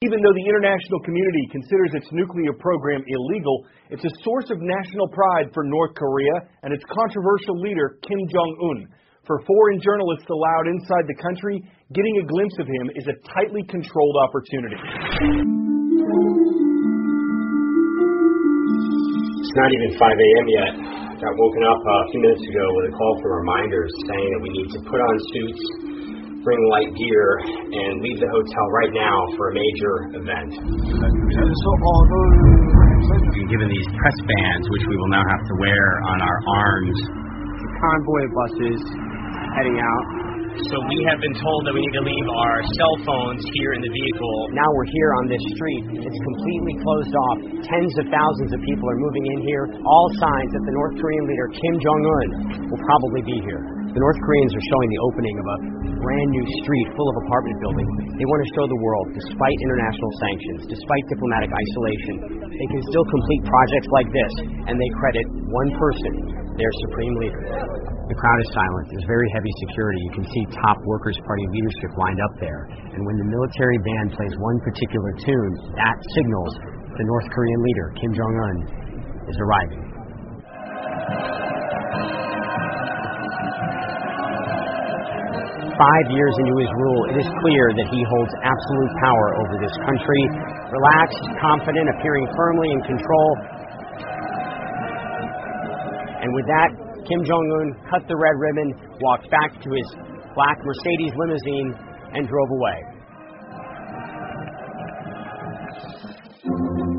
Even though the international community considers its nuclear program illegal, it's a source of national pride for North Korea and its controversial leader, Kim Jong-un. For foreign journalists allowed inside the country, getting a glimpse of him is a tightly controlled opportunity. It's not even 5 a.m. yet. I got woken up a few minutes ago with a call for reminders saying that we need to put on suits, bring light gear, and leave the hotel right now for a major event. We've been given these press bands, which we will now have to wear on our arms. Convoy buses heading out. So we have been told that we need to leave our cell phones here in the vehicle. Now we're here on this street. It's completely closed off. Tens of thousands of people are moving in here. All signs that the North Korean leader, Kim Jong-un, will probably be here. The North Koreans are showing the opening of a brand new street full of apartment buildings. They want to show the world, despite international sanctions, despite diplomatic isolation, they can still complete projects like this, and they credit one person, their supreme leader. The crowd is silent. There's very heavy security. You can see top Workers' Party leadership lined up there. And when the military band plays one particular tune, that signals the North Korean leader, Kim Jong-un, is arriving. 5 years into his rule, it is clear that he holds absolute power over this country. Relaxed, confident, appearing firmly in control. And with that, Kim Jong-un cut the red ribbon, walked back to his black Mercedes limousine, and drove away.